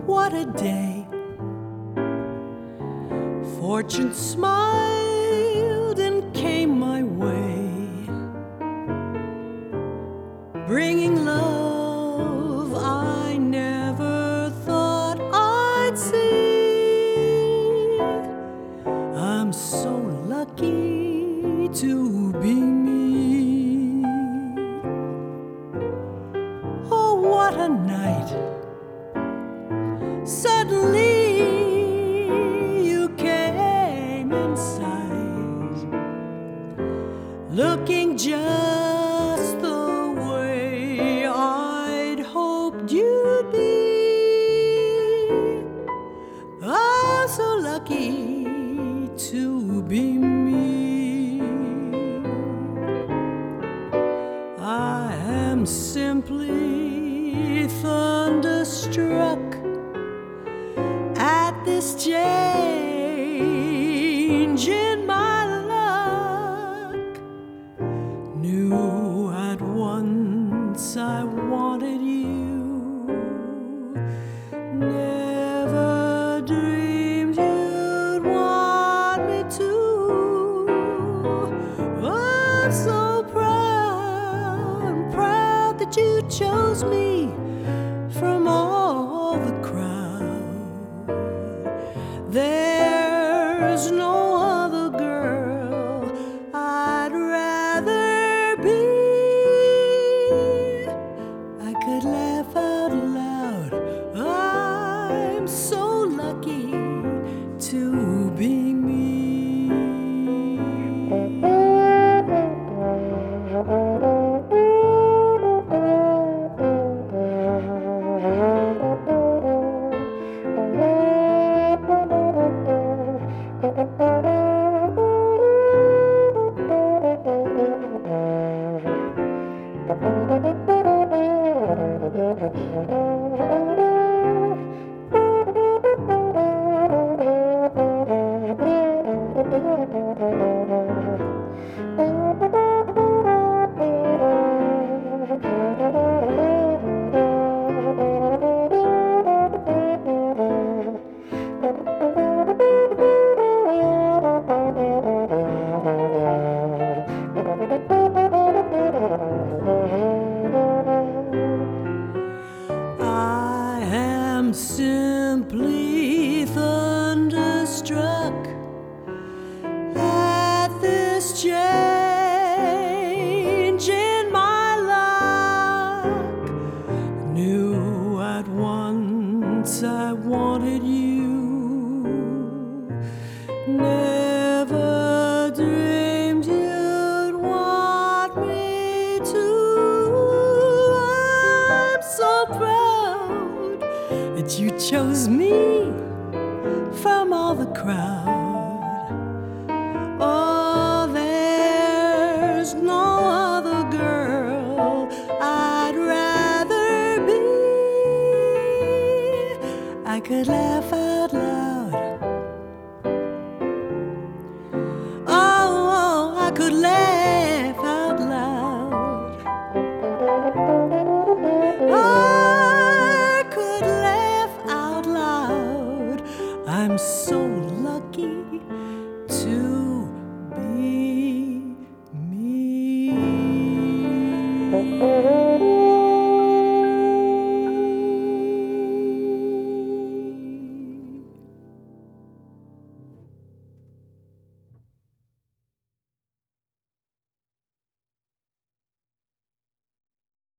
what a day. Fortune smiled and came my way, bringing love I never thought I'd see. I'm so lucky to be me. Oh, what a night. Suddenly you came in sight, looking just the way I'd hoped you'd be. Oh, so lucky to be me. I am simply thunderstruck at this change in my luck. Knew at once I wanted you, never dreamed you'd want me to. I'm so proud that you chose me from all the crowd. There's no other girl I'd rather be. I could laugh out loud. I'm so lucky to be me. I am simply thunderstruck at this change in my luck. Knew at once I wanted you, never dreamed you'd want me to. I'm so proud that you chose me from all the crowd. Oh, there's no other girl I'd rather be. I could laugh out loud. Oh, I could laugh out loud. I could laugh out loud. I'm so